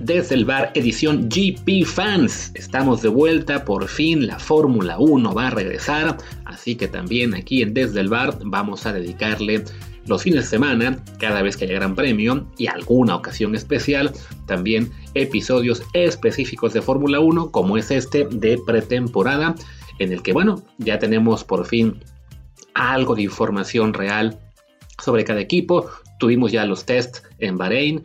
Desde el bar, edición GP Fans. Estamos de vuelta, por fin la Fórmula 1 va a regresar, así que también aquí en Desde el bar vamos a dedicarle los fines de semana, cada vez que haya Gran Premio y alguna ocasión especial, también episodios específicos de Fórmula 1, como es este de pretemporada, en el que, bueno, ya tenemos por fin algo de información real sobre cada equipo. Tuvimos ya los tests en Bahrein,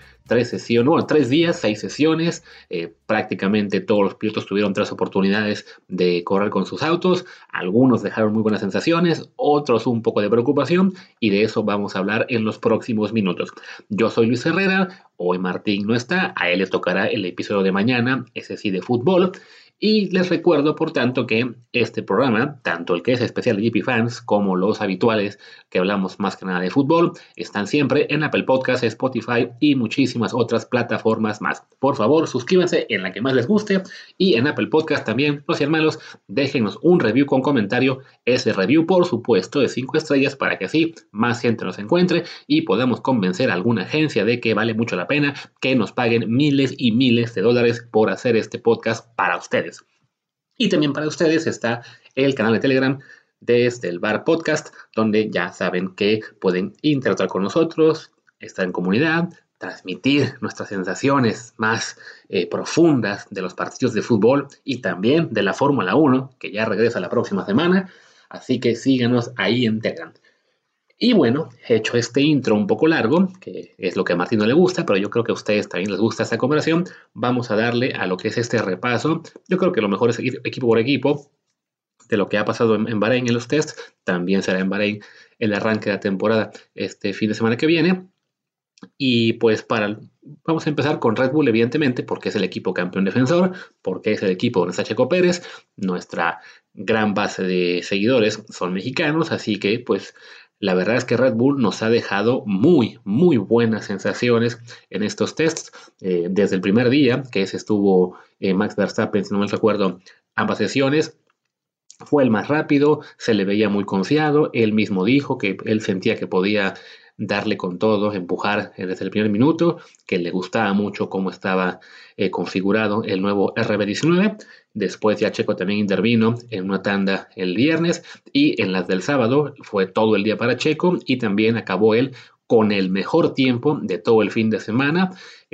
3 días, 6 sesiones, prácticamente todos los pilotos tuvieron 3 oportunidades de correr con sus autos, algunos dejaron muy buenas sensaciones, otros un poco de preocupación, y de eso vamos a hablar en los próximos minutos. Yo soy Luis Herrera, hoy Martín no está, a él le tocará el episodio de mañana, ese sí de fútbol. Y les recuerdo, por tanto, que este programa, tanto el que es especial de GP Fans como los habituales que hablamos más que nada de fútbol, están siempre en Apple Podcasts, Spotify y muchísimas otras plataformas más. Por favor, suscríbanse en la que más les guste, y en Apple Podcasts también, no sean malos, déjenos un review con comentario, ese review por supuesto de 5 estrellas, para que así más gente nos encuentre y podamos convencer a alguna agencia de que vale mucho la pena que nos paguen miles y miles de dólares por hacer este podcast para ustedes. Y también para ustedes está el canal de Telegram Desde el Bar Podcast, donde ya saben que pueden interactuar con nosotros, estar en comunidad, transmitir nuestras sensaciones más profundas de los partidos de fútbol y también de la Fórmula 1, que ya regresa la próxima semana. Así que síganos ahí en Telegram. Y bueno, he hecho este intro un poco largo, que es lo que a Martín no le gusta, pero yo creo que a ustedes también les gusta esta conversación. Vamos a darle a lo que es este repaso. Yo creo que lo mejor es ir equipo por equipo de lo que ha pasado en Bahrein en los tests. También será en Bahrein el arranque de la temporada este fin de semana que viene. Y pues vamos a empezar con Red Bull, evidentemente, porque es el equipo campeón defensor, porque es el equipo donde está Checo Pérez. Nuestra gran base de seguidores son mexicanos, así que pues la verdad es que Red Bull nos ha dejado muy, muy buenas sensaciones en estos tests. Desde el primer día, que estuvo Max Verstappen, si no me recuerdo, ambas sesiones, fue el más rápido, se le veía muy confiado, él mismo dijo que él sentía que podía darle con todo, empujar desde el primer minuto, que le gustaba mucho cómo estaba configurado el nuevo RB19. Después ya Checo también intervino en una tanda el viernes, y en las del sábado fue todo el día para Checo, y también acabó él con el mejor tiempo de todo el fin de semana.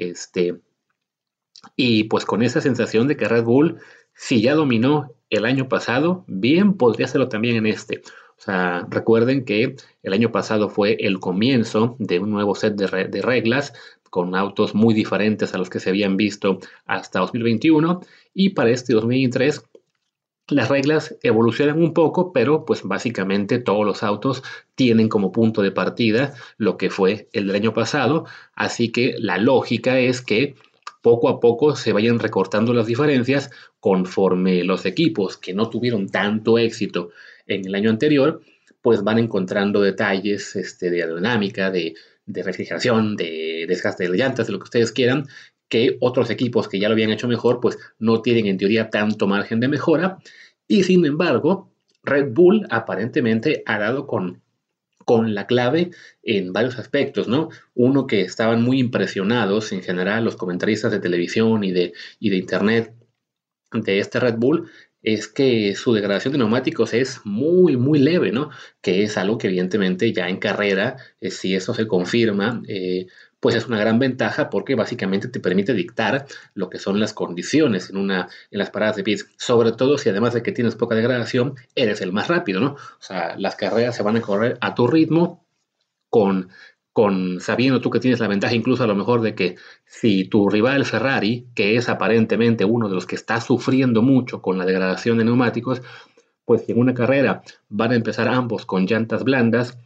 Y pues con esa sensación de que Red Bull, si ya dominó el año pasado, bien podría hacerlo también en este. O sea, recuerden que el año pasado fue el comienzo de un nuevo set de reglas, con autos muy diferentes a los que se habían visto hasta 2021, y para este 2023 las reglas evolucionan un poco, pero pues básicamente todos los autos tienen como punto de partida lo que fue el del año pasado, así que la lógica es que poco a poco se vayan recortando las diferencias conforme los equipos que no tuvieron tanto éxito en el año anterior, pues van encontrando detalles de aerodinámica, de refrigeración, de desgaste de llantas, de lo que ustedes quieran, que otros equipos que ya lo habían hecho mejor, pues no tienen en teoría tanto margen de mejora. Y sin embargo, Red Bull aparentemente ha dado con la clave en varios aspectos, ¿no? Uno, que estaban muy impresionados en general los comentaristas de televisión y de internet de este Red Bull, es que su degradación de neumáticos es muy, muy leve, ¿no? Que es algo que evidentemente ya en carrera, si eso se confirma, pues es una gran ventaja, porque básicamente te permite dictar lo que son las condiciones en las paradas de pits, sobre todo si además de que tienes poca degradación, eres el más rápido, ¿no? O sea, las carreras se van a correr a tu ritmo, con sabiendo tú que tienes la ventaja incluso a lo mejor de que si tu rival Ferrari, que es aparentemente uno de los que está sufriendo mucho con la degradación de neumáticos, pues si en una carrera van a empezar ambos con llantas blandas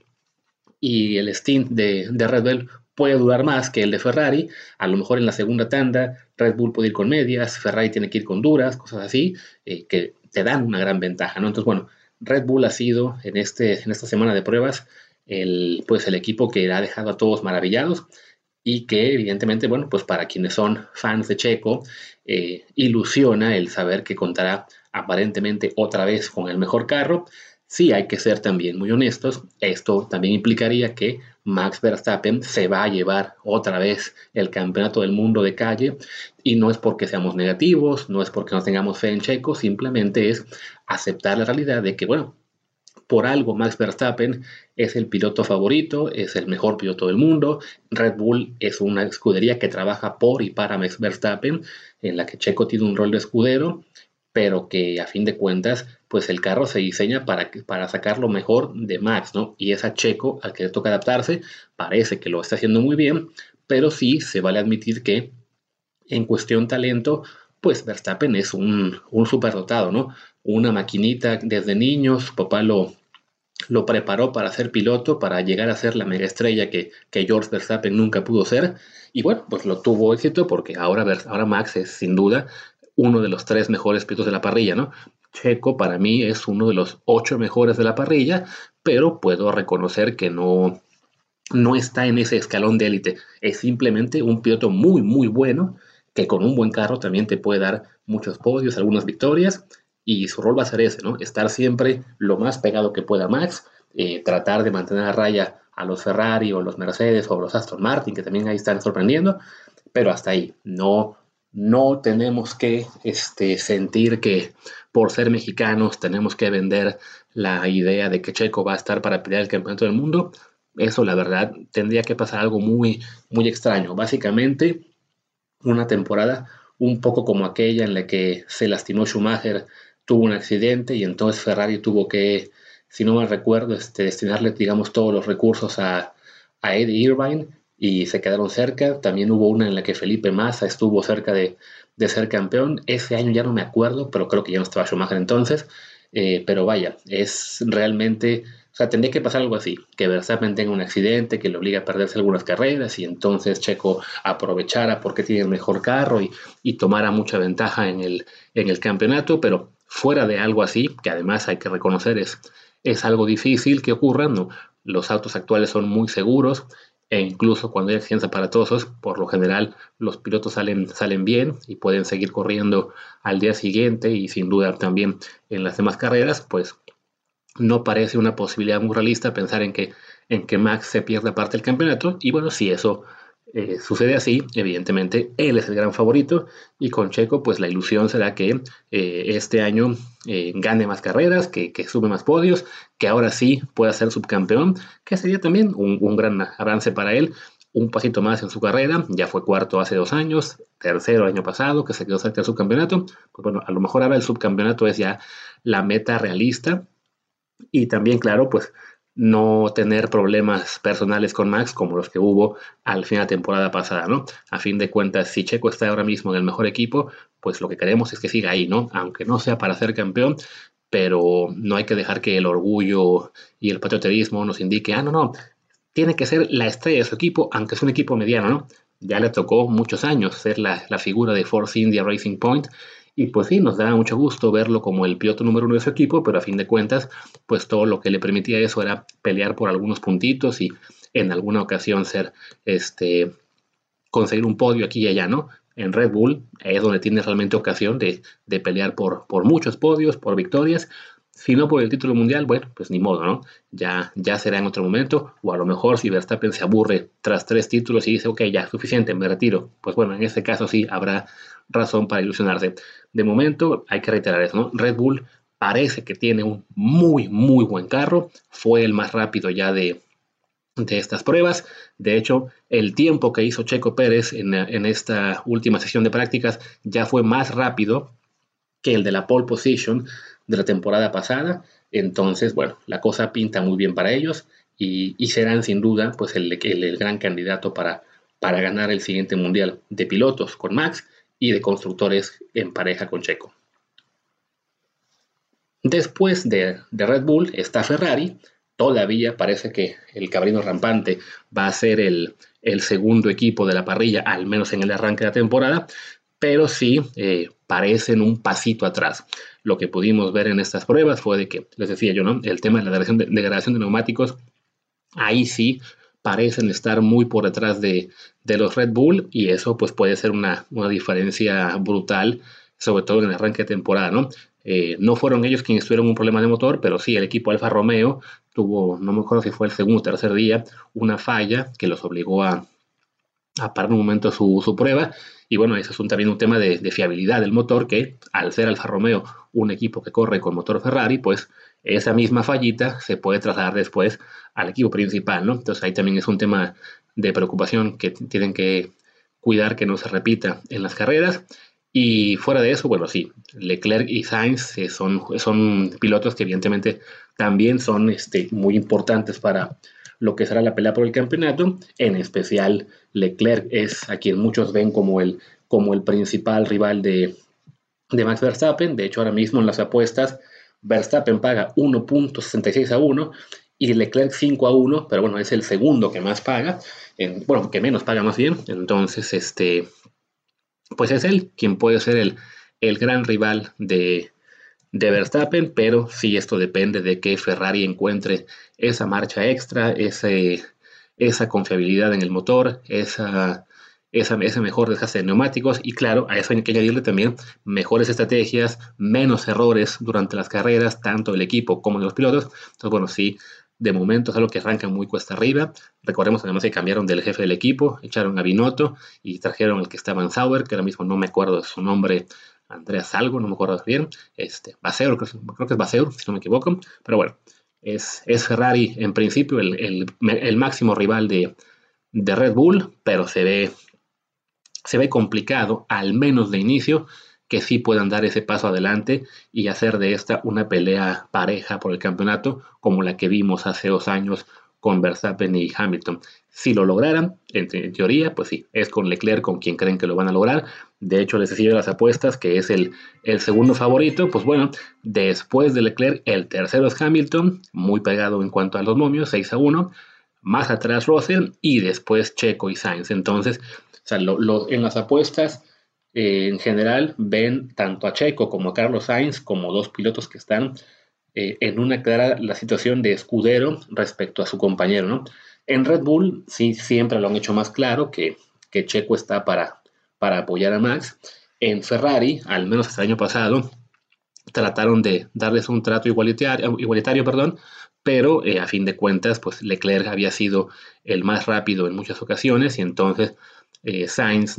y el stint de Red Bull puede durar más que el de Ferrari, a lo mejor en la segunda tanda Red Bull puede ir con medias, Ferrari tiene que ir con duras, cosas así, que te dan una gran ventaja, ¿no? Entonces, bueno, Red Bull ha sido en esta semana de pruebas el equipo que ha dejado a todos maravillados, y que evidentemente, bueno, pues para quienes son fans de Checo, ilusiona el saber que contará aparentemente otra vez con el mejor carro. Sí, hay que ser también muy honestos, esto también implicaría que Max Verstappen se va a llevar otra vez el campeonato del mundo de calle, y no es porque seamos negativos, no es porque no tengamos fe en Checo, simplemente es aceptar la realidad de que, bueno, por algo Max Verstappen es el piloto favorito, es el mejor piloto del mundo. Red Bull es una escudería que trabaja por y para Max Verstappen, en la que Checo tiene un rol de escudero, pero que a fin de cuentas, pues el carro se diseña para sacar lo mejor de Max, ¿no? Y es a Checo al que le toca adaptarse, parece que lo está haciendo muy bien, pero sí se vale admitir que en cuestión talento, pues Verstappen es un superdotado, ¿no? Una maquinita desde niño, su papá lo preparó para ser piloto, para llegar a ser la mega estrella que George Verstappen nunca pudo ser. Y bueno, pues lo tuvo éxito porque ahora Max es sin duda uno de los 3 mejores pilotos de la parrilla, ¿no? Checo para mí es uno de los 8 mejores de la parrilla, pero puedo reconocer que no está en ese escalón de élite. Es simplemente un piloto muy, muy bueno que con un buen carro también te puede dar muchos podios, algunas victorias, y su rol va a ser ese, ¿no? Estar siempre lo más pegado que pueda Max, tratar de mantener a raya a los Ferrari o los Mercedes o los Aston Martin, que también ahí están sorprendiendo, pero hasta ahí. No tenemos que sentir que por ser mexicanos tenemos que vender la idea de que Checo va a estar para pelear el campeonato del mundo. Eso, la verdad, tendría que pasar algo muy, muy extraño. Básicamente, una temporada un poco como aquella en la que se lastimó Schumacher, tuvo un accidente y entonces Ferrari tuvo que, si no mal recuerdo, destinarle, digamos, todos los recursos a Eddie Irvine y se quedaron cerca. También hubo una en la que Felipe Massa estuvo cerca de ser campeón. Ese año ya no me acuerdo, pero creo que ya no estaba Schumacher entonces. Pero vaya, es realmente, o sea, tendría que pasar algo así, que Verstappen tenga un accidente que le obliga a perderse algunas carreras y entonces Checo aprovechara porque tiene el mejor carro y tomara mucha ventaja en el campeonato, pero fuera de algo así, que además hay que reconocer es algo difícil que ocurra, ¿no? Los autos actuales son muy seguros, e incluso cuando hay accidentes aparatosos, por lo general los pilotos salen bien y pueden seguir corriendo al día siguiente y sin duda también en las demás carreras, pues no parece una posibilidad muy realista pensar en que Max se pierda parte del campeonato. Y bueno, si eso sucede así, evidentemente él es el gran favorito y con Checo pues la ilusión será que este año gane más carreras, que sube más podios, que ahora sí pueda ser subcampeón, que sería también un gran avance para él. Un pasito más en su carrera, ya fue cuarto hace 2 años, tercero el año pasado, que se quedó cerca del subcampeonato. Pues bueno, a lo mejor ahora el subcampeonato es ya la meta realista, y también, claro, pues no tener problemas personales con Max como los que hubo al fin de la temporada pasada, ¿no? A fin de cuentas, si Checo está ahora mismo en el mejor equipo, pues lo que queremos es que siga ahí, ¿no? Aunque no sea para ser campeón, pero no hay que dejar que el orgullo y el patrioterismo nos indique, no, no, tiene que ser la estrella de su equipo, aunque es un equipo mediano, ¿no? Ya le tocó muchos años ser la figura de Force India Racing Point, y pues sí, nos da mucho gusto verlo como el piloto número 1 de su equipo, pero a fin de cuentas, pues todo lo que le permitía eso era pelear por algunos puntitos y en alguna ocasión conseguir un podio aquí y allá, ¿no? En Red Bull es donde tiene realmente ocasión de pelear por muchos podios, por victorias. Si no por el título mundial, bueno, pues ni modo, ¿no? Ya será en otro momento, o a lo mejor si Verstappen se aburre tras 3 títulos y dice, ok, ya, suficiente, me retiro. Pues bueno, en este caso sí habrá razón para ilusionarse. De momento, hay que reiterar eso, ¿no? Red Bull parece que tiene un muy, muy buen carro, fue el más rápido ya de estas pruebas. De hecho, el tiempo que hizo Checo Pérez en esta última sesión de prácticas ya fue más rápido que el de la pole position de la temporada pasada. Entonces, bueno, la cosa pinta muy bien para ellos y serán sin duda pues el gran candidato para ganar el siguiente mundial de pilotos con Max y de constructores en pareja con Checo. Después de Red Bull está Ferrari. Todavía parece que el cabrino rampante va a ser el segundo equipo de la parrilla, al menos en el arranque de la temporada, pero sí parecen un pasito atrás. Lo que pudimos ver en estas pruebas fue de que, les decía yo, ¿no? El tema de la degradación de neumáticos, ahí sí parecen estar muy por detrás de los Red Bull y eso pues puede ser una diferencia brutal sobre todo en el arranque de temporada, ¿no? No fueron ellos quienes tuvieron un problema de motor, pero sí el equipo Alfa Romeo tuvo, no me acuerdo si fue el segundo o tercer día, una falla que los obligó a parar un momento su prueba. Y bueno, ese es también un tema de fiabilidad del motor, que al ser Alfa Romeo un equipo que corre con motor Ferrari, pues esa misma fallita se puede trasladar después al equipo principal, ¿no? Entonces ahí también es un tema de preocupación que tienen que cuidar que no se repita en las carreras. Y fuera de eso, bueno, sí, Leclerc y Sainz son pilotos que evidentemente también son muy importantes para lo que será la pelea por el campeonato. En especial, Leclerc es a quien muchos ven como el principal rival de Max Verstappen. De hecho, ahora mismo en las apuestas, Verstappen paga 1.66 a 1 y Leclerc 5 a 1, pero bueno, es el segundo que más paga, bueno, que menos paga más bien. Entonces, pues es él quien puede ser el gran rival de Verstappen, pero sí esto depende de que Ferrari encuentre esa marcha extra, esa confiabilidad en el motor, ese mejor desgaste de neumáticos y claro, a eso hay que añadirle también mejores estrategias, menos errores durante las carreras, tanto del equipo como de los pilotos. Entonces, bueno, sí, de momento es algo que arranca muy cuesta arriba. Recordemos además que cambiaron del jefe del equipo, echaron a Binotto y trajeron al que estaba en Sauber, que ahora mismo no me acuerdo de su nombre, Andreas algo, no me acuerdo bien, Baseur, creo que es Baseur, si no me equivoco, pero bueno, es Ferrari en principio el máximo rival de Red Bull, pero se ve complicado, al menos de inicio, que sí puedan dar ese paso adelante y hacer de esta una pelea pareja por el campeonato, como la que vimos hace 2 años con Verstappen y Hamilton. Si lo lograran, en teoría, pues sí, es con Leclerc con quien creen que lo van a lograr. De hecho, les decía las apuestas que es el segundo favorito. Pues bueno, después de Leclerc, el tercero es Hamilton, muy pegado en cuanto a los momios, 6 a 1. Más atrás Russell y después Checo y Sainz. Entonces, o sea, en las apuestas, en general, ven tanto a Checo como a Carlos Sainz como dos pilotos que están en una clara la situación de escudero respecto a su compañero, ¿no? En Red Bull, sí, siempre lo han hecho más claro que Checo está para apoyar a Max. En Ferrari, al menos hasta el año pasado, trataron de darles un trato igualitario, perdón, pero a fin de cuentas, pues Leclerc había sido el más rápido en muchas ocasiones y entonces Sainz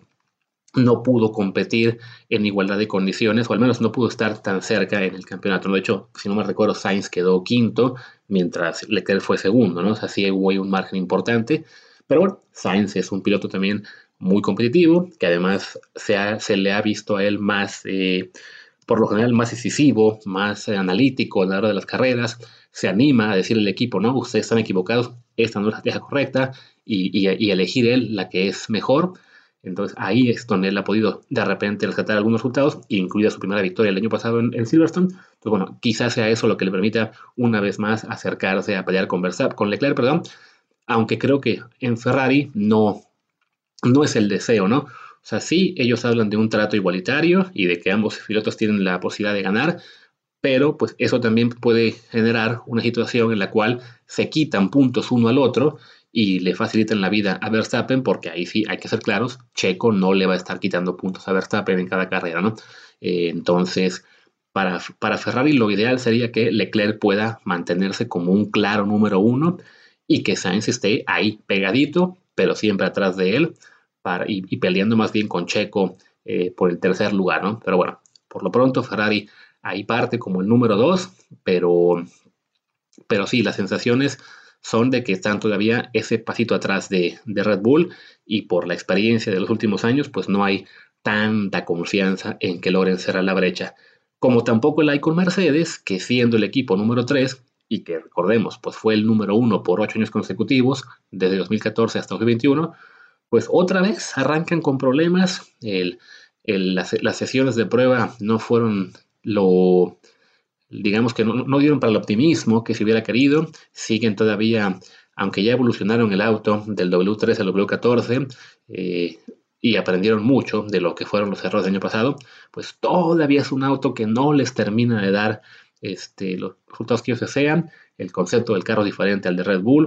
no pudo competir en igualdad de condiciones, o al menos no pudo estar tan cerca en el campeonato. De hecho, si no me recuerdo, Sainz quedó quinto, mientras Leclerc fue segundo, ¿no? O sea, sí hubo un margen importante. Pero bueno, Sainz es un piloto también muy competitivo, que además se le ha visto a él más, por lo general, más decisivo, más analítico a la hora de las carreras. Se anima a decirle al equipo, ¿no? Ustedes están equivocados, esta no es la estrategia correcta, y elegir él la que es mejor. Entonces ahí es donde él ha podido de repente rescatar algunos resultados, incluida su primera victoria el año pasado en Silverstone. Entonces, bueno, quizás sea eso lo que le permita una vez más acercarse a pelear con Leclerc, perdón, aunque creo que en Ferrari no es el deseo, ¿no? O sea, sí, ellos hablan de un trato igualitario y de que ambos pilotos tienen la posibilidad de ganar, pero pues eso también puede generar una situación en la cual se quitan puntos uno al otro y le facilitan la vida a Verstappen, porque ahí sí hay que ser claros, Checo no le va a estar quitando puntos a Verstappen en cada carrera, ¿no? Entonces, para Ferrari lo ideal sería que Leclerc pueda mantenerse como un claro número uno y que Sainz esté ahí pegadito, pero siempre atrás de él, y peleando más bien con Checo por el tercer lugar, ¿no? Pero bueno, por lo pronto Ferrari ahí parte como el número 2, pero sí, las sensaciones son de que están todavía ese pasito atrás de Red Bull y por la experiencia de los últimos años, pues no hay tanta confianza en que logren cerrar la brecha. Como tampoco la hay con Mercedes, que siendo el equipo número 3 y que recordemos, pues fue el número 1 por 8 años consecutivos, desde 2014 hasta 2021, pues otra vez arrancan con problemas. Las sesiones de prueba no fueron digamos que no dieron para el optimismo que se hubiera querido. Siguen todavía, aunque ya evolucionaron el auto del W3 al W14 y aprendieron mucho de lo que fueron los errores del año pasado, pues todavía es un auto que no les termina de dar los resultados que ellos desean. El concepto del carro es diferente al de Red Bull.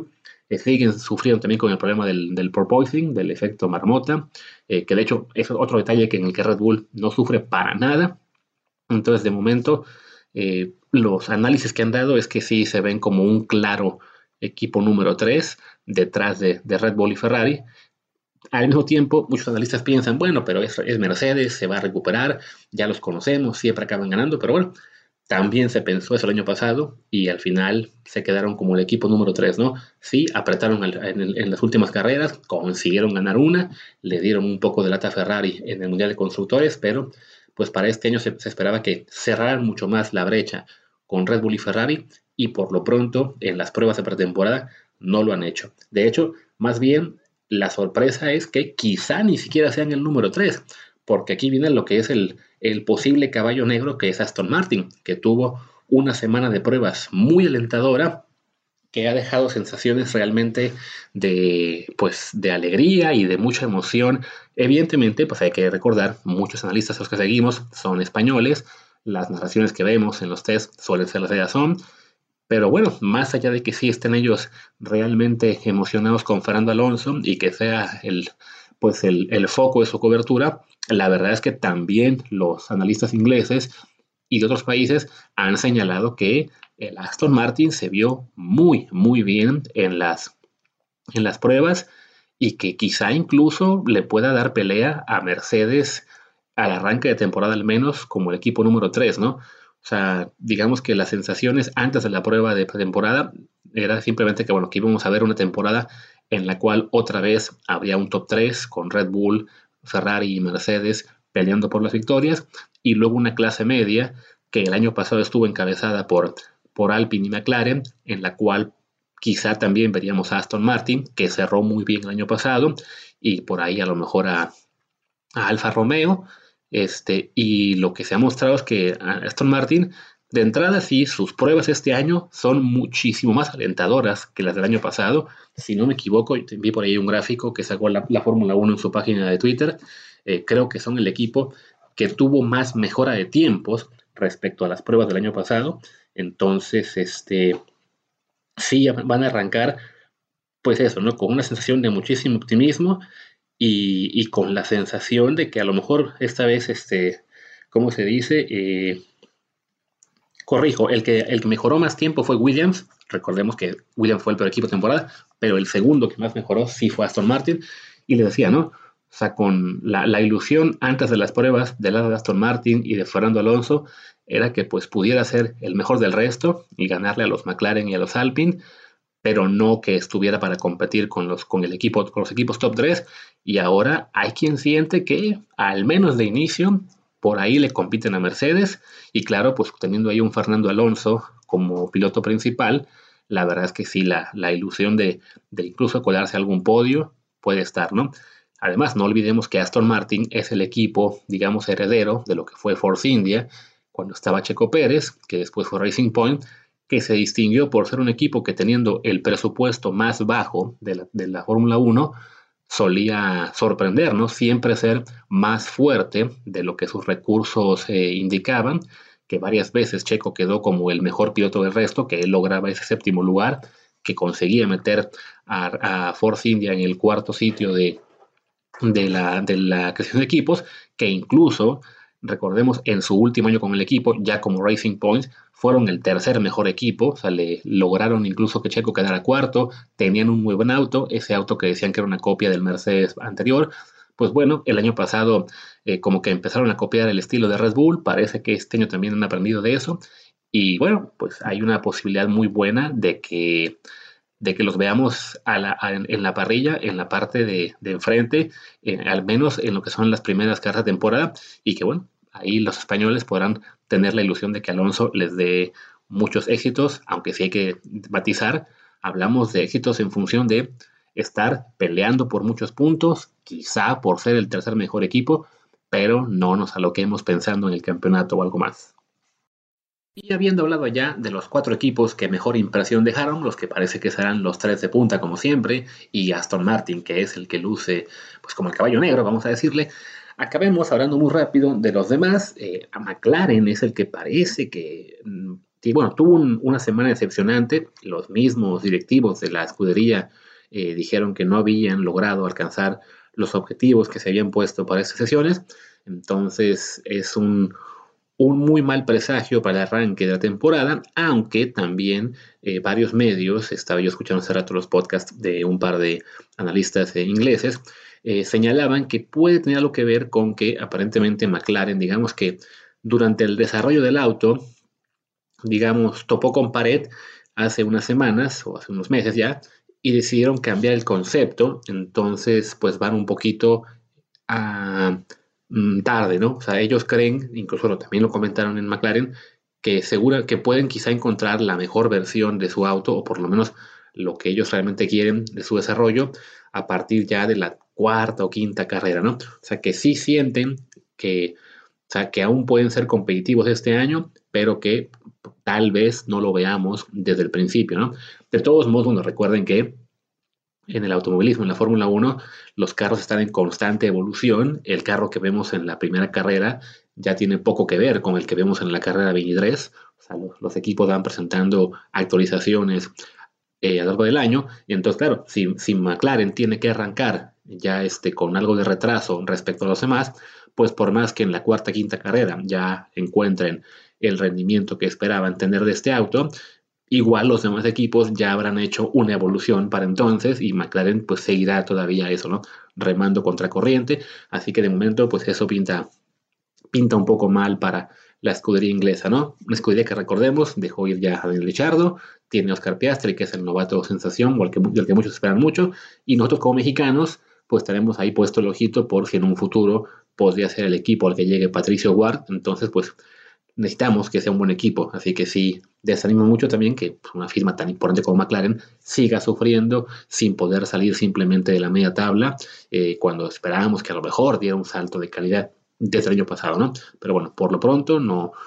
siguen sufriendo también con el problema del porpoising, del efecto marmota, que de hecho es otro detalle que en el que Red Bull no sufre para nada. Entonces, de momento, los análisis que han dado es que sí se ven como un claro equipo número 3 detrás de Red Bull y Ferrari. Al mismo tiempo, muchos analistas piensan, bueno, pero es Mercedes, se va a recuperar, ya los conocemos, siempre acaban ganando, pero bueno, también se pensó eso el año pasado y al final se quedaron como el equipo número 3, ¿no? Sí, apretaron en las últimas carreras, consiguieron ganar una, le dieron un poco de lata a Ferrari en el Mundial de Constructores, pero pues para este año se esperaba que cerraran mucho más la brecha con Red Bull y Ferrari y por lo pronto en las pruebas de pretemporada no lo han hecho. De hecho, más bien la sorpresa es que quizá ni siquiera sean el número 3, porque aquí viene lo que es el posible caballo negro que es Aston Martin, que tuvo una semana de pruebas muy alentadora, que ha dejado sensaciones realmente pues, de alegría y de mucha emoción. Evidentemente, pues hay que recordar, muchos analistas a los que seguimos son españoles, las narraciones que vemos en los test suelen ser las de Dazón, pero bueno, más allá de que sí estén ellos realmente emocionados con Fernando Alonso y que sea pues el foco de su cobertura, la verdad es que también los analistas ingleses y de otros países han señalado que el Aston Martin se vio muy, muy bien en las pruebas y que quizá incluso le pueda dar pelea a Mercedes al arranque de temporada al menos como el equipo número 3, ¿no? O sea, digamos que las sensaciones antes de la prueba de pretemporada era simplemente que, bueno, que íbamos a ver una temporada en la cual otra vez habría un top 3 con Red Bull, Ferrari y Mercedes peleando por las victorias y luego una clase media que el año pasado estuvo encabezada por Alpine y McLaren, en la cual quizá también veríamos a Aston Martin, que cerró muy bien el año pasado, y por ahí a lo mejor a Alfa Romeo. Y lo que se ha mostrado es que Aston Martin, de entrada, sí, sus pruebas este año son muchísimo más alentadoras que las del año pasado. Si no me equivoco, vi por ahí un gráfico que sacó la Fórmula 1 en su página de Twitter. Creo que son el equipo que tuvo más mejora de tiempos respecto a las pruebas del año pasado. Entonces, sí van a arrancar, pues eso, ¿no? Con una sensación de muchísimo optimismo y con la sensación de que a lo mejor esta vez, ¿cómo se dice? Corrijo, el que mejoró más tiempo fue Williams. Recordemos que Williams fue el peor equipo de temporada, pero el segundo que más mejoró sí fue Aston Martin. Y le decía, ¿no? O sea, con la ilusión antes de las pruebas del lado de Aston Martin y de Fernando Alonso era que pues pudiera ser el mejor del resto y ganarle a los McLaren y a los Alpine, pero no que estuviera para competir con el equipo, con los equipos top 3. Y ahora hay quien siente que, al menos de inicio, por ahí le compiten a Mercedes. Y claro, pues teniendo ahí un Fernando Alonso como piloto principal, la verdad es que sí, la ilusión de incluso colarse a algún podio puede estar, ¿no? Además, no olvidemos que Aston Martin es el equipo, digamos, heredero de lo que fue Force India cuando estaba Checo Pérez, que después fue Racing Point, que se distinguió por ser un equipo que teniendo el presupuesto más bajo de la Fórmula 1, solía sorprendernos, siempre ser más fuerte de lo que sus recursos indicaban, que varias veces Checo quedó como el mejor piloto del resto, que él lograba ese séptimo lugar, que conseguía meter a Force India en el cuarto sitio de la creación de equipos, que incluso, recordemos, en su último año con el equipo, ya como Racing Point, fueron el tercer mejor equipo, o sea, le lograron incluso que Checo quedara cuarto, tenían un muy buen auto, ese auto que decían que era una copia del Mercedes anterior. Pues bueno, el año pasado como que empezaron a copiar el estilo de Red Bull, parece que este año también han aprendido de eso, y bueno, pues hay una posibilidad muy buena de que los veamos en la parrilla, en la parte de enfrente, al menos en lo que son las primeras carreras de temporada, y que bueno, ahí los españoles podrán tener la ilusión de que Alonso les dé muchos éxitos, aunque sí hay que matizar, hablamos de éxitos en función de estar peleando por muchos puntos, quizá por ser el tercer mejor equipo, pero no nos aloquemos pensando en el campeonato o algo más. Y habiendo hablado ya de los 4 equipos que mejor impresión dejaron, los que parece que serán los 3 de punta como siempre, y Aston Martin, que es el que luce pues como el caballo negro, vamos a decirle, acabemos hablando muy rápido de los demás. A McLaren es el que parece que bueno, tuvo una semana decepcionante. Los mismos directivos de la escudería dijeron que no habían logrado alcanzar los objetivos que se habían puesto para estas sesiones. Entonces es un muy mal presagio para el arranque de la temporada, aunque también varios medios, estaba yo escuchando hace rato los podcasts de un par de analistas ingleses, señalaban que puede tener algo que ver con que aparentemente McLaren, digamos que durante el desarrollo del auto, digamos, topó con pared hace unas semanas o hace unos meses ya, y decidieron cambiar el concepto, entonces pues van un poquito a tarde, ¿no? O sea, ellos creen, incluso también lo comentaron en McLaren, que que pueden quizá encontrar la mejor versión de su auto, o por lo menos lo que ellos realmente quieren de su desarrollo, a partir ya de la cuarta o quinta carrera, ¿no? O sea, que sí sienten que, o sea, que aún pueden ser competitivos este año, pero que tal vez no lo veamos desde el principio, ¿no? De todos modos, bueno, recuerden que en el automovilismo, en la Fórmula 1, los carros están en constante evolución. El carro que vemos en la primera carrera ya tiene poco que ver con el que vemos en la carrera 23. O sea, los equipos van presentando actualizaciones a lo largo del año. Y entonces, claro, si McLaren tiene que arrancar ya con algo de retraso respecto a los demás, pues por más que en la cuarta, quinta carrera ya encuentren el rendimiento que esperaban tener de este auto, igual los demás equipos ya habrán hecho una evolución para entonces y McLaren pues seguirá todavía eso, ¿no? Remando contra corriente. Así que de momento pues eso pinta un poco mal para la escudería inglesa, ¿no? Una escudería que recordemos dejó ir ya a Daniel Ricciardo, tiene a Oscar Piastri, que es el novato sensación, o del que muchos esperan mucho, y nosotros como mexicanos pues tenemos ahí puesto el ojito por si en un futuro podría ser el equipo al que llegue Patricio Ward. Entonces pues necesitamos que sea un buen equipo, así que sí, desanima mucho también que pues, una firma tan importante como McLaren siga sufriendo sin poder salir simplemente de la media tabla, cuando esperábamos que a lo mejor diera un salto de calidad desde el año pasado, ¿no? Pero bueno, por lo pronto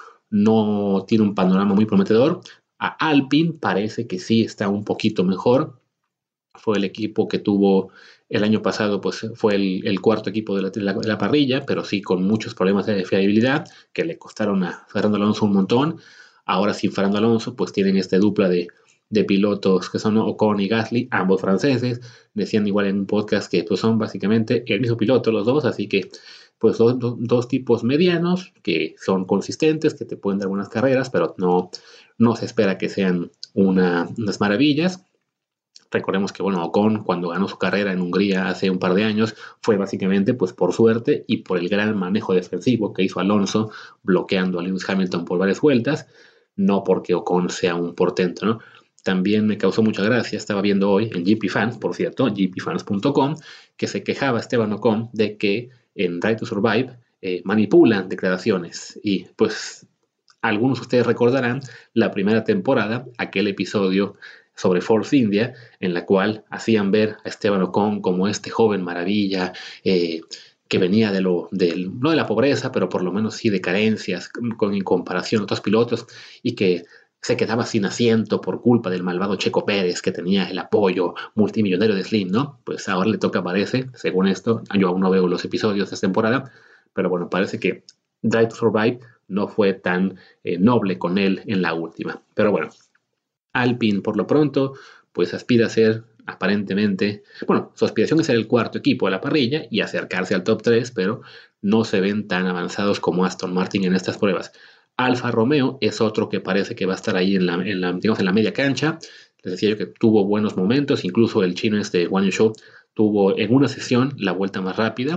no tiene un panorama muy prometedor. A Alpine parece que sí está un poquito mejor. Fue el equipo que tuvo el año pasado, pues fue el cuarto equipo de la parrilla, pero sí con muchos problemas de fiabilidad que le costaron a Fernando Alonso un montón. Ahora sin Fernando Alonso, pues tienen esta dupla de pilotos que son Ocon y Gasly, ambos franceses. Decían igual en un podcast que pues, son básicamente el mismo piloto los dos, así que pues dos tipos medianos que son consistentes, que te pueden dar buenas carreras, pero no se espera que sean unas maravillas. Recordemos que, bueno, Ocon cuando ganó su carrera en Hungría hace un par de años fue básicamente pues por suerte y por el gran manejo defensivo que hizo Alonso bloqueando a Lewis Hamilton por varias vueltas, no porque Ocon sea un portento, ¿no? También me causó mucha gracia, estaba viendo hoy en GP Fans, por cierto, gpfans.com, que se quejaba Esteban Ocon de que en Drive to Survive manipulan declaraciones y pues algunos de ustedes recordarán la primera temporada, aquel episodio sobre Force India, en la cual hacían ver a Esteban Ocon como este joven maravilla, que venía no de la pobreza, pero por lo menos sí de carencias en comparación a otros pilotos, y que se quedaba sin asiento por culpa del malvado Checo Pérez, que tenía el apoyo multimillonario de Slim, ¿no? Pues ahora le toca, parece, según esto, yo aún no veo los episodios de esta temporada, pero bueno, parece que Drive to Survive no fue tan noble con él en la última. Pero bueno, Alpine por lo pronto pues aspira a ser aparentemente, bueno, su aspiración es ser el cuarto equipo de la parrilla y acercarse al top 3, pero no se ven tan avanzados como Aston Martin en estas pruebas. Alfa Romeo es otro que parece que va a estar ahí digamos, en la media cancha. Les decía yo que tuvo buenos momentos, incluso el chino Guan Yu Zhou tuvo en una sesión la vuelta más rápida.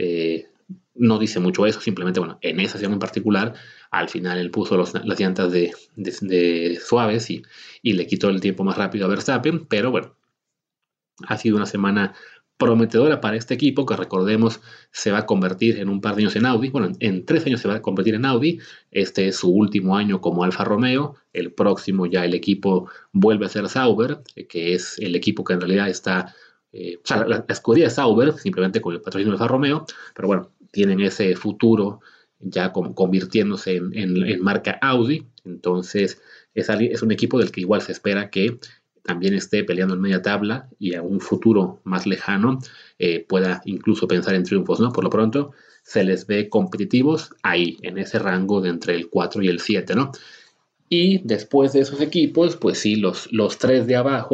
No dice mucho eso, simplemente, bueno, en esa sesión en particular, al final él puso las llantas de suaves y le quitó el tiempo más rápido a Verstappen, pero bueno, ha sido una semana prometedora para este equipo que recordemos se va a convertir en un par de años en Audi, bueno, en 3 años se va a convertir en Audi, este es su último año como Alfa Romeo, el próximo ya el equipo vuelve a ser Sauber, que es el equipo que en realidad está, o sea, la escudería es Sauber, simplemente con el patrocinio de Alfa Romeo, pero bueno, tienen ese futuro ya convirtiéndose en marca Audi, entonces es un equipo del que igual se espera que también esté peleando en media tabla y a un futuro más lejano pueda incluso pensar en triunfos, ¿no? Por lo pronto se les ve competitivos ahí, en ese rango de entre el 4 y el 7, ¿no? Y después de esos equipos, pues sí, los 3 de abajo,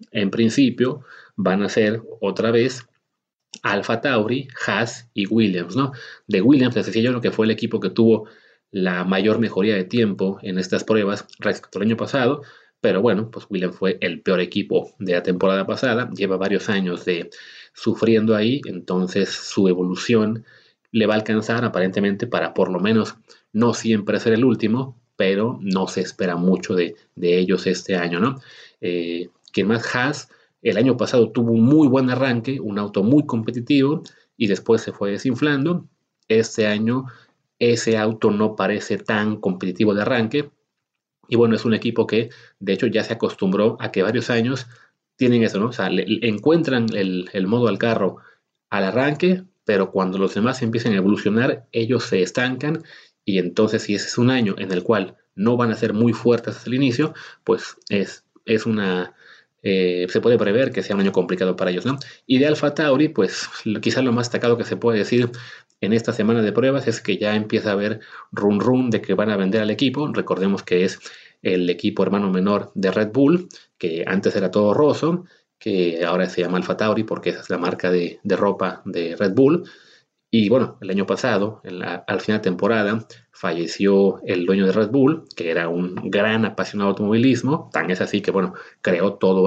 en principio van a ser otra vez Alfa Tauri, Haas y Williams, ¿no? De Williams les decía yo que fue el equipo que tuvo la mayor mejoría de tiempo en estas pruebas respecto al año pasado, pero bueno, pues Williams fue el peor equipo de la temporada pasada, lleva varios años de sufriendo ahí, entonces su evolución le va a alcanzar aparentemente para por lo menos no siempre ser el último, pero no se espera mucho de ellos este año, ¿no? ¿Quién más? Haas, el año pasado tuvo un muy buen arranque, un auto muy competitivo y después se fue desinflando. Este año ese auto no parece tan competitivo de arranque. Y bueno, es un equipo que de hecho ya se acostumbró a que varios años tienen eso, ¿no? O sea, le encuentran el modo al carro al arranque, pero cuando los demás empiezan a evolucionar, ellos se estancan y entonces si ese es un año en el cual no van a ser muy fuertes hasta el inicio, pues es una... se puede prever que sea un año complicado para ellos, ¿no? Y de Alfa Tauri, pues quizás lo más destacado que se puede decir en esta semana de pruebas es que ya empieza a haber run de que van a vender al equipo. Recordemos que es el equipo hermano menor de Red Bull, que antes era Toro Rosso, que ahora se llama Alfa Tauri porque esa es la marca de ropa de Red Bull. Y bueno, el año pasado, al final de temporada, falleció el dueño de Red Bull, que era un gran apasionado de automovilismo. Tan es así que, bueno, creó todo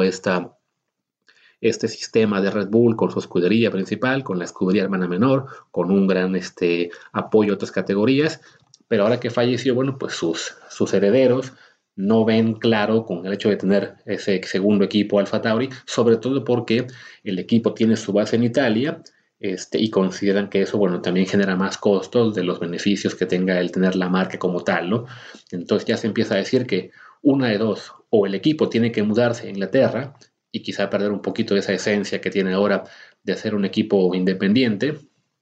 este sistema de Red Bull con su escudería principal, con la escudería hermana menor, con un gran apoyo a otras categorías. Pero ahora que falleció, bueno, pues sus herederos no ven claro con el hecho de tener ese segundo equipo Alfa Tauri, sobre todo porque el equipo tiene su base en Italia, y consideran que eso, bueno, también genera más costos de los beneficios que tenga el tener la marca como tal, ¿no? Entonces ya se empieza a decir que una de dos, o el equipo tiene que mudarse a Inglaterra y quizá perder un poquito de esa esencia que tiene ahora de ser un equipo independiente,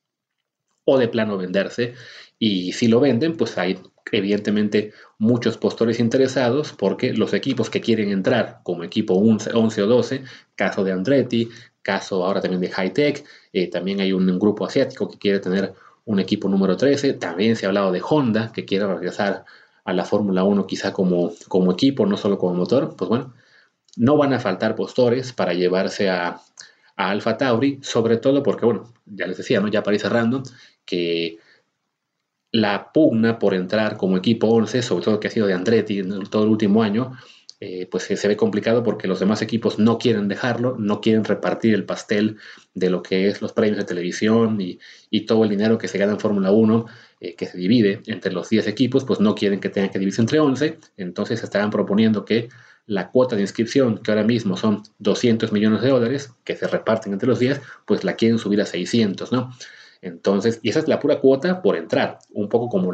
o de plano venderse, y si lo venden, pues hay evidentemente muchos postores interesados porque los equipos que quieren entrar como equipo 11 o 12, caso de Andretti, caso ahora también de Hightech, también hay un grupo asiático que quiere tener un equipo número 13, también se ha hablado de Honda que quiere regresar a la Fórmula 1 quizá como equipo, no solo como motor. Pues bueno, no van a faltar postores para llevarse a Alfa Tauri, sobre todo porque, bueno, ya les decía, ¿no? Ya para ir cerrando, que la pugna por entrar como equipo 11, sobre todo que ha sido de Andretti en todo el último año, pues se ve complicado porque los demás equipos no quieren dejarlo, no quieren repartir el pastel de lo que es los premios de televisión y todo el dinero que se gana en Fórmula 1, que se divide entre los 10 equipos, pues no quieren que tengan que dividirse entre 11, entonces estaban proponiendo que la cuota de inscripción, que ahora mismo son $200 millones, que se reparten entre los 10, pues la quieren subir a 600, ¿no? Entonces, y esa es la pura cuota por entrar, un poco como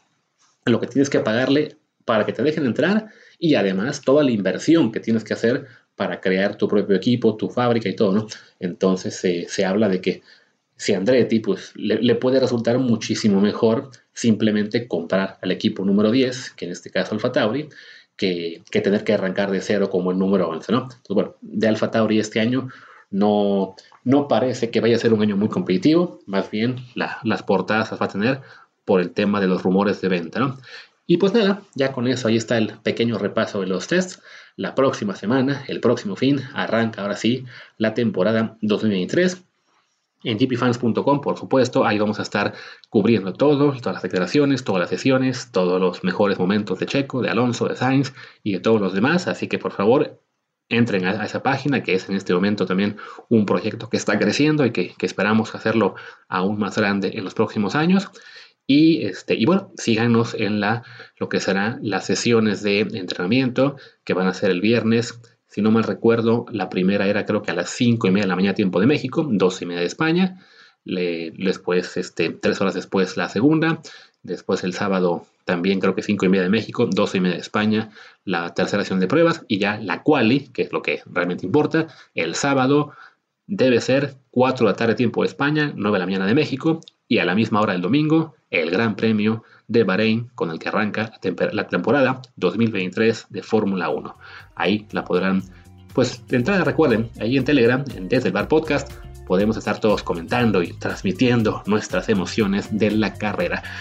lo que tienes que pagarle para que te dejen entrar y además toda la inversión que tienes que hacer para crear tu propio equipo, tu fábrica y todo, ¿no? Entonces se habla de que si Andretti, pues le puede resultar muchísimo mejor simplemente comprar al equipo número 10, que en este caso Alfa Tauri, que tener que arrancar de cero como el número 11, ¿no? Entonces, bueno, de Alfa Tauri este año no parece que vaya a ser un año muy competitivo, más bien las portadas las va a tener por el tema de los rumores de venta, ¿no? Y pues nada, ya con eso ahí está el pequeño repaso de los tests. La próxima semana, el próximo fin, arranca ahora sí la temporada 2023. En gpfans.com, por supuesto, ahí vamos a estar cubriendo todo, todas las declaraciones, todas las sesiones, todos los mejores momentos de Checo, de Alonso, de Sainz y de todos los demás. Así que por favor, entren a esa página, que es en este momento también un proyecto que está creciendo y que esperamos hacerlo aún más grande en los próximos años. Y bueno, síganos en lo que serán las sesiones de entrenamiento que van a ser el viernes. Si no mal recuerdo, la primera era creo que a las 5:30 de la mañana tiempo de México, 2:30 de España. Después, 3 horas después la segunda. Después el sábado también creo que 5:30 de México, 2:30 de España, la tercera sesión de pruebas. Y ya la quali, que es lo que realmente importa, el sábado debe ser 4 de la tarde tiempo de España, 9 de la mañana de México. Y a la misma hora del domingo, el Gran Premio de Bahrein, con el que arranca la temporada 2023 de Fórmula 1. Ahí la podrán, pues de entrada recuerden, ahí en Telegram, Desde el Bar Podcast, podemos estar todos comentando y transmitiendo nuestras emociones de la carrera.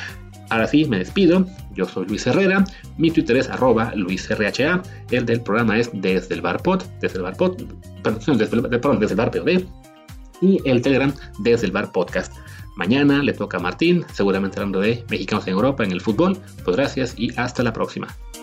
Ahora sí, me despido. Yo soy Luis Herrera. Mi Twitter es @LuisRHA. El del programa es Desde el Bar Pod. Desde el Bar Pod. Desde el Bar POD. Y el Telegram Desde el Bar Podcast. Mañana le toca a Martín, seguramente hablando de mexicanos en Europa en el fútbol. Pues gracias y hasta la próxima.